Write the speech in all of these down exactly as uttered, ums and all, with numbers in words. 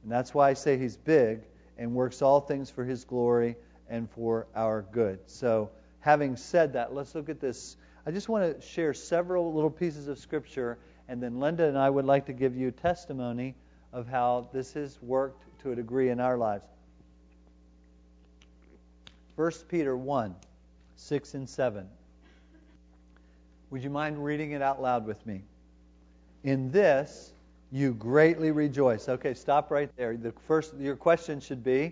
And that's why I say He's big and works all things for His glory and for our good. So, having said that, let's look at this. I just want to share several little pieces of Scripture, and then Linda and I would like to give you testimony of how this has worked to a degree in our lives. First Peter one, six and seven. Would you mind reading it out loud with me? In this you greatly rejoice. Okay, stop right there. The first, your question should be,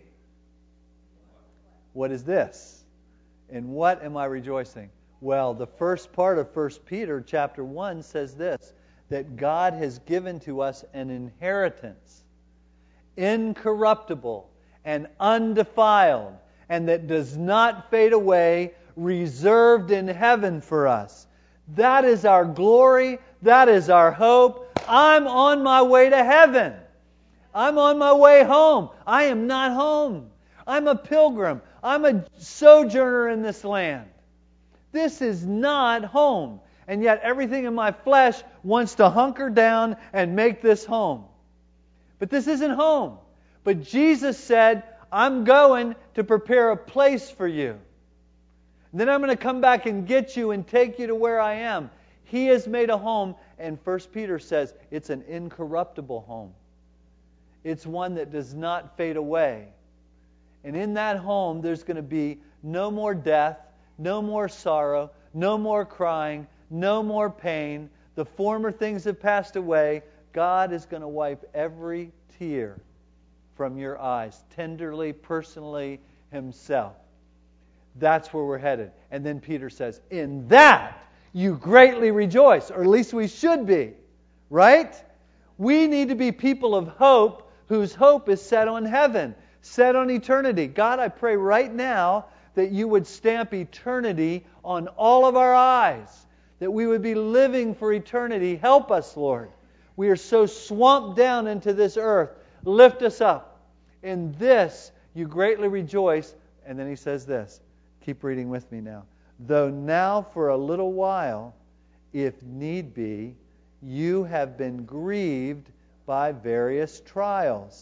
what is this? In what am I rejoicing? Well, the first part of First Peter chapter one says this, that God has given to us an inheritance, incorruptible and undefiled, and that does not fade away, reserved in heaven for us. That is our glory. That is our hope. I'm on my way to heaven. I'm on my way home. I am not home. I'm a pilgrim. I'm a sojourner in this land. This is not home. And yet everything in my flesh wants to hunker down and make this home. But this isn't home. But Jesus said, I'm going to prepare a place for you. Then I'm going to come back and get you and take you to where I am. He has made a home, and First Peter says it's an incorruptible home. It's one that does not fade away. And in that home, there's going to be no more death, no more sorrow, no more crying, no more pain. The former things have passed away. God is going to wipe every tear from your eyes, tenderly, personally, Himself. That's where we're headed. And then Peter says, in that you greatly rejoice, or at least we should be, right? We need to be people of hope whose hope is set on heaven, set on eternity. God, I pray right now that you would stamp eternity on all of our eyes, that we would be living for eternity. Help us, Lord. We are so swamped down into this earth. Lift us up. In this you greatly rejoice. And then he says this. Keep reading with me now. Though now for a little while, if need be, you have been grieved by various trials,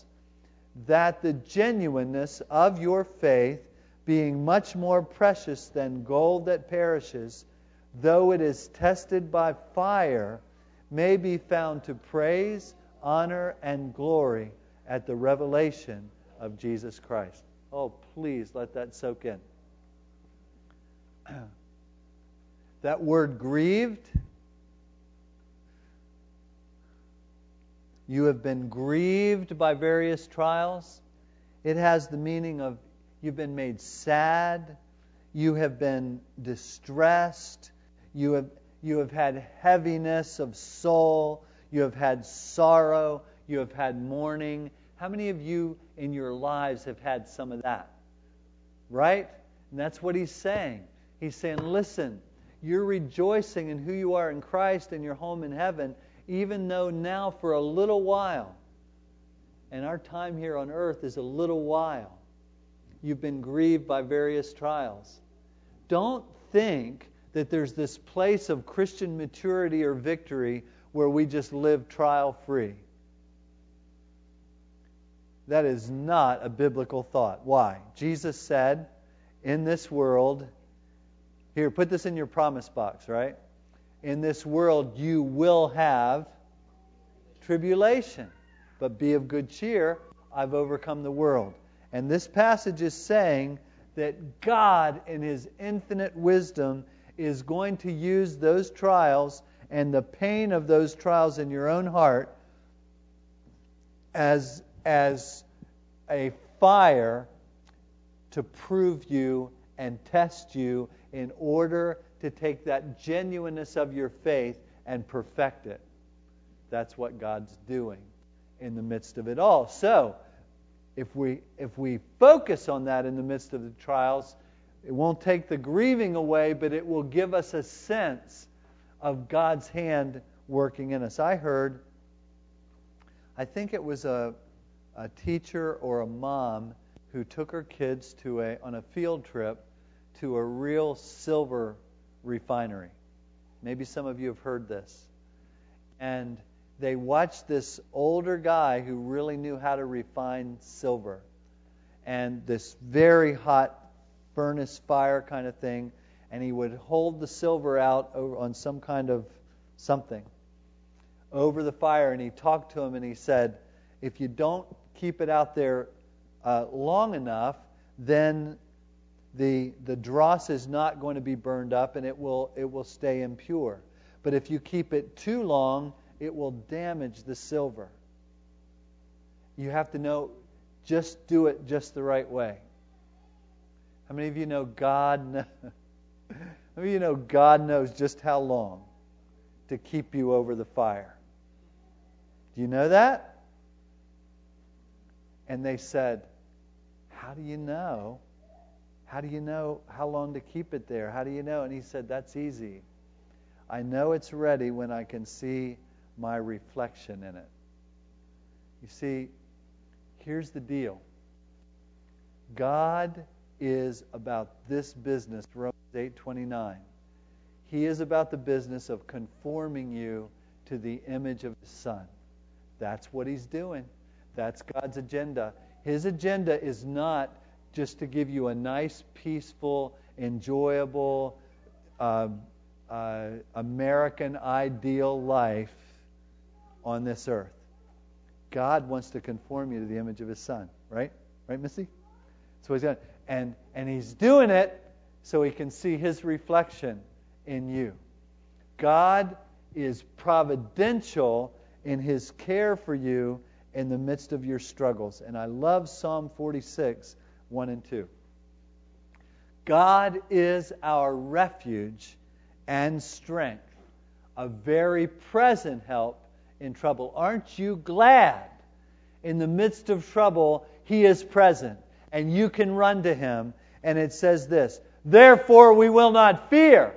that the genuineness of your faith, being much more precious than gold that perishes, though it is tested by fire, may be found to praise, honor, and glory at the revelation of Jesus Christ. Oh, please let that soak in. That word grieved, you have been grieved by various trials. It has the meaning of you've been made sad, you have been distressed, you have you have had heaviness of soul, you have had sorrow, you have had mourning. How many of you in your lives have had some of that? Right? And that's what he's saying. He's saying, listen, you're rejoicing in who you are in Christ and your home in heaven, even though now for a little while, and our time here on earth is a little while, you've been grieved by various trials. Don't think that there's this place of Christian maturity or victory where we just live trial-free. That is not a biblical thought. Why? Jesus said, in this world, here, put this in your promise box, right? In this world you will have tribulation, but be of good cheer, I've overcome the world. And this passage is saying that God, in His infinite wisdom, is going to use those trials and the pain of those trials in your own heart as, as a fire to prove you and test you in order to take that genuineness of your faith and perfect it. That's what God's doing in the midst of it all. So, if we if we focus on that in the midst of the trials, it won't take the grieving away, but it will give us a sense of God's hand working in us. I heard, I think it was a a teacher or a mom who took her kids to a on a field trip to a real silver refinery. Maybe some of you have heard this. And they watched this older guy who really knew how to refine silver. And this very hot furnace fire kind of thing. And he would hold the silver out over on some kind of something over the fire. And he talked to him and he said, if you don't keep it out there uh, long enough, then the the dross is not going to be burned up and it will it will stay impure. But if you keep it too long, it will damage the silver. You have to know, just do it just the right way. How many of you know God knows, how many of you know God knows just how long to keep you over the fire? Do you know that? And they said, how do you know? How do you know how long to keep it there? How do you know? And he said, that's easy. I know it's ready when I can see my reflection in it. You see, here's the deal. God is about this business, Romans eight twenty-nine. He is about the business of conforming you to the image of His Son. That's what He's doing. That's God's agenda. His agenda is not just to give you a nice, peaceful, enjoyable, uh, uh, American ideal life on this earth. God wants to conform you to the image of His Son. Right? Right, Missy? That's what He's doing. And, and He's doing it so He can see His reflection in you. God is providential in His care for you in the midst of your struggles. And I love Psalm forty-six, one and two. God is our refuge and strength, a very present help in trouble. Aren't you glad in the midst of trouble He is present and you can run to Him? And it says this, therefore we will not fear.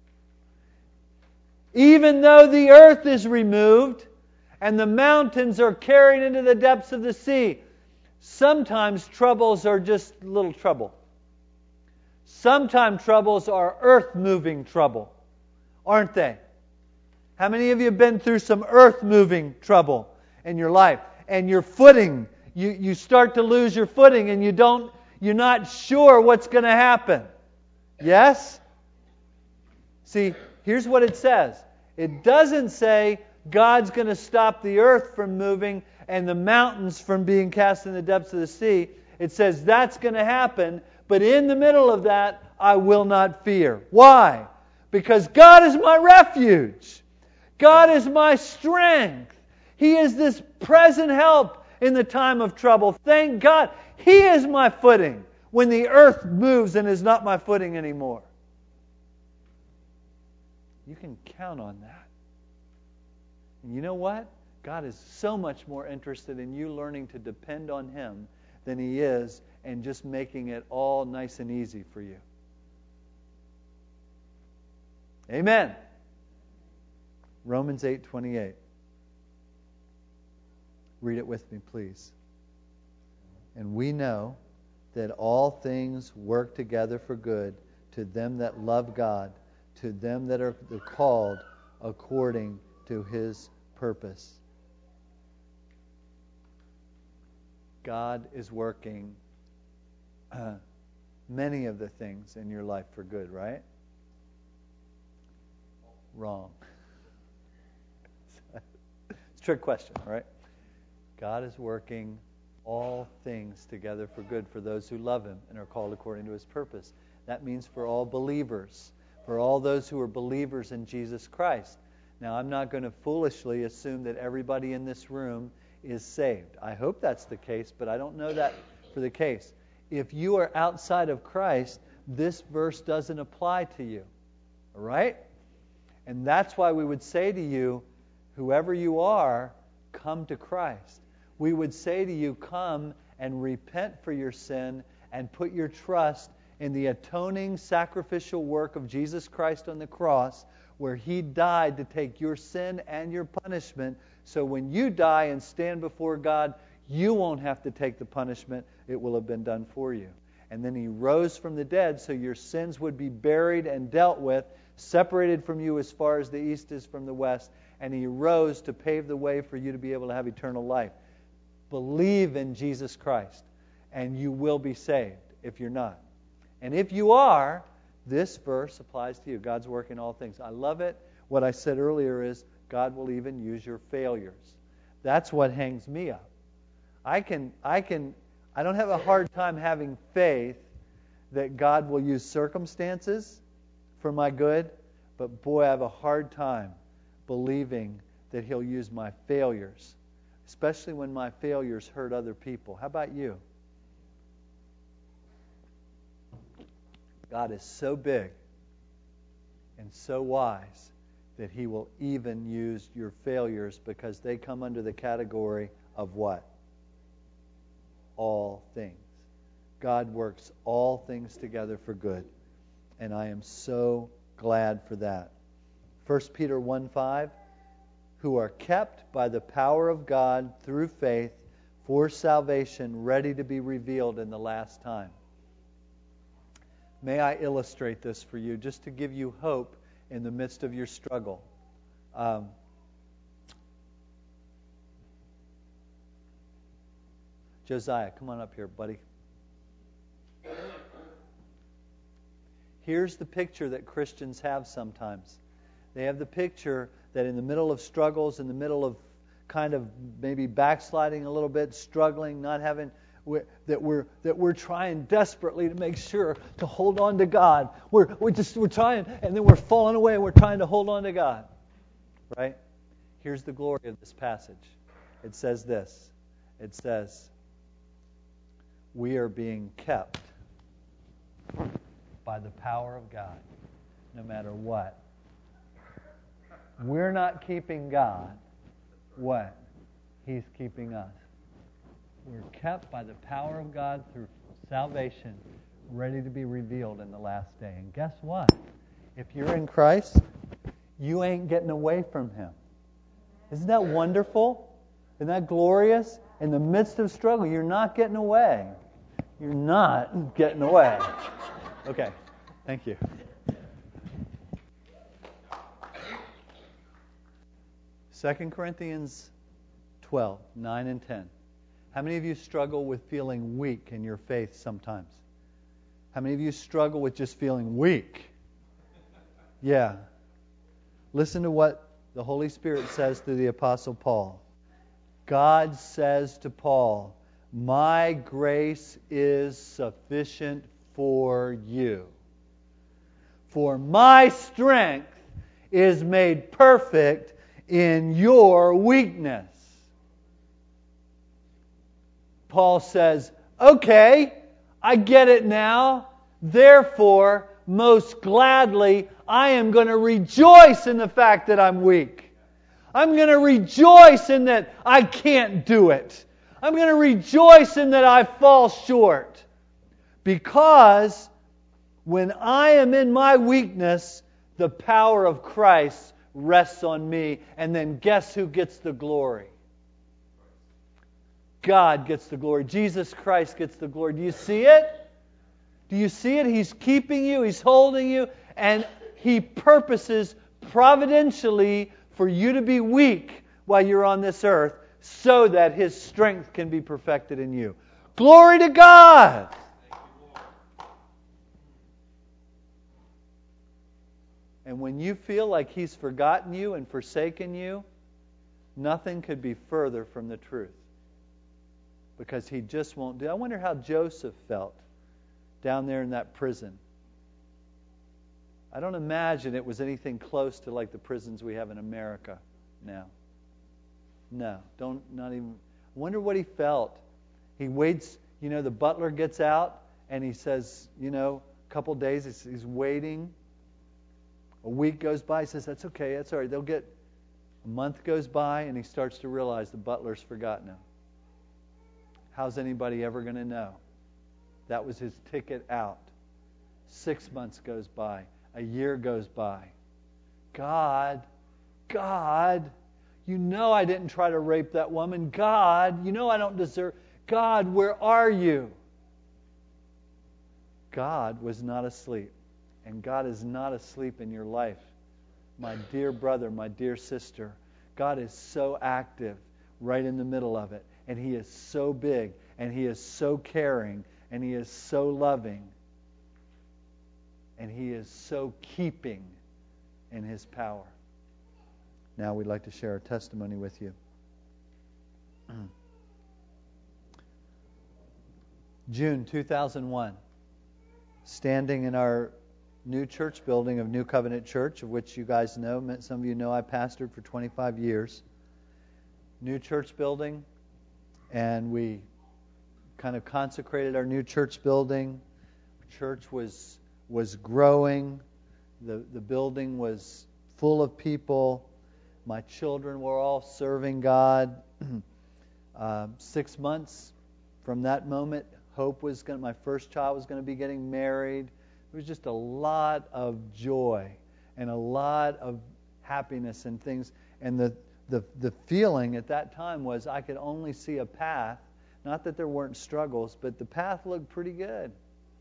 Even though the earth is removed and the mountains are carried into the depths of the sea. Sometimes troubles are just little trouble. Sometimes troubles are earth-moving trouble, aren't they? How many of you have been through some earth-moving trouble in your life? And your footing, you, you start to lose your footing and you don't, you're not sure what's going to happen. Yes? See, here's what it says. It doesn't say God's going to stop the earth from moving and the mountains from being cast in the depths of the sea. It says that's going to happen, but in the middle of that, I will not fear. Why? Because God is my refuge. God is my strength. He is this present help in the time of trouble. Thank God. He is my footing when the earth moves and is not my footing anymore. You can count on that. And you know what? God is so much more interested in you learning to depend on Him than He is in just making it all nice and easy for you. Amen. Romans eight twenty-eight. Read it with me, please. And we know that all things work together for good to them that love God, to them that are called according to His purpose. God is working uh, many of the things in your life for good, right? Wrong. It's a trick question, all right? God is working all things together for good for those who love Him and are called according to His purpose. That means for all believers, for all those who are believers in Jesus Christ. Now, I'm not going to foolishly assume that everybody in this room is saved. I hope that's the case, but I don't know that for the case. If you are outside of Christ, this verse doesn't apply to you. All right? And that's why we would say to you, whoever you are, come to Christ. We would say to you, come and repent for your sin and put your trust in the atoning sacrificial work of Jesus Christ on the cross, where He died to take your sin and your punishment, so when you die and stand before God, you won't have to take the punishment. It will have been done for you. And then He rose from the dead so your sins would be buried and dealt with, separated from you as far as the east is from the west, and He rose to pave the way for you to be able to have eternal life. Believe in Jesus Christ, and you will be saved if you're not. And if you are, this verse applies to you. God's working all things. I love it. What I said earlier is God will even use your failures. That's what hangs me up. I can, I can, I don't have a hard time having faith that God will use circumstances for my good, but boy, I have a hard time believing that He'll use my failures, especially when my failures hurt other people. How about you? God is so big and so wise that He will even use your failures because they come under the category of what? All things. God works all things together for good. And I am so glad for that. First Peter one five, who are kept by the power of God through faith for salvation, ready to be revealed in the last time. May I illustrate this for you, just to give you hope in the midst of your struggle. Um, Josiah, come on up here, buddy. Here's the picture that Christians have sometimes. They have the picture that in the middle of struggles, in the middle of kind of maybe backsliding a little bit, struggling, not having, that we're that we're trying desperately to make sure to hold on to God. We're we're just we're trying, and then we're falling away, and we're trying to hold on to God. Right? Here's the glory of this passage. It says this. It says, we are being kept by the power of God, no matter what. We're not keeping God. What? He's keeping us. We're kept by the power of God through salvation, ready to be revealed in the last day. And guess what? If you're in Christ, you ain't getting away from Him. Isn't that wonderful? Isn't that glorious? In the midst of struggle, you're not getting away. You're not getting away. Okay, thank you. Second Corinthians twelve, nine and ten. How many of you struggle with feeling weak in your faith sometimes? How many of you struggle with just feeling weak? Yeah. Listen to what the Holy Spirit says to the Apostle Paul. God says to Paul, my grace is sufficient for you. For my strength is made perfect in your weakness. Paul says, okay, I get it now. Therefore, most gladly, I am going to rejoice in the fact that I'm weak. I'm going to rejoice in that I can't do it. I'm going to rejoice in that I fall short. Because when I am in my weakness, the power of Christ rests on me. And then guess who gets the glory? God gets the glory. Jesus Christ gets the glory. Do you see it? Do you see it? He's keeping you. He's holding you. And He purposes providentially for you to be weak while you're on this earth so that His strength can be perfected in you. Glory to God! And when you feel like He's forgotten you and forsaken you, nothing could be further from the truth. Because He just won't do. I wonder how Joseph felt down there in that prison. I don't imagine it was anything close to like the prisons we have in America now. No, don't not even. I wonder what he felt. He waits. You know, the butler gets out and he says, you know, a couple days he's, he's waiting. A week goes by. He says, that's okay. That's all right. They'll get. A month goes by and he starts to realize the butler's forgotten him. How's anybody ever going to know? That was his ticket out. Six months goes by. A year goes by. God, God, you know I didn't try to rape that woman. God, you know I don't deserve. God, where are you? God was not asleep. And God is not asleep in your life. My dear brother, my dear sister, God is so active right in the middle of it. And He is so big, and He is so caring, and He is so loving, and He is so keeping in His power. Now we'd like to share a testimony with you. June two thousand one, standing in our new church building of New Covenant Church, of which you guys know, some of you know I pastored for twenty-five years. New church building, and we kind of consecrated our new church building. Church was was growing. The the building was full of people. My children were all serving God. uh, six months from that moment, Hope was going. My first child was going to be getting married. It was just a lot of joy and a lot of happiness and things. And the the the feeling at that time was I could only see a path. Not that there weren't struggles, but the path looked pretty good.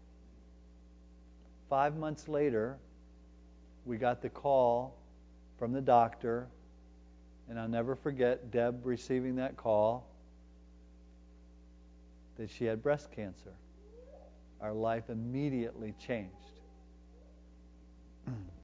Five months later, we got the call from the doctor, and I'll never forget Deb receiving that call that she had breast cancer. Our life immediately changed.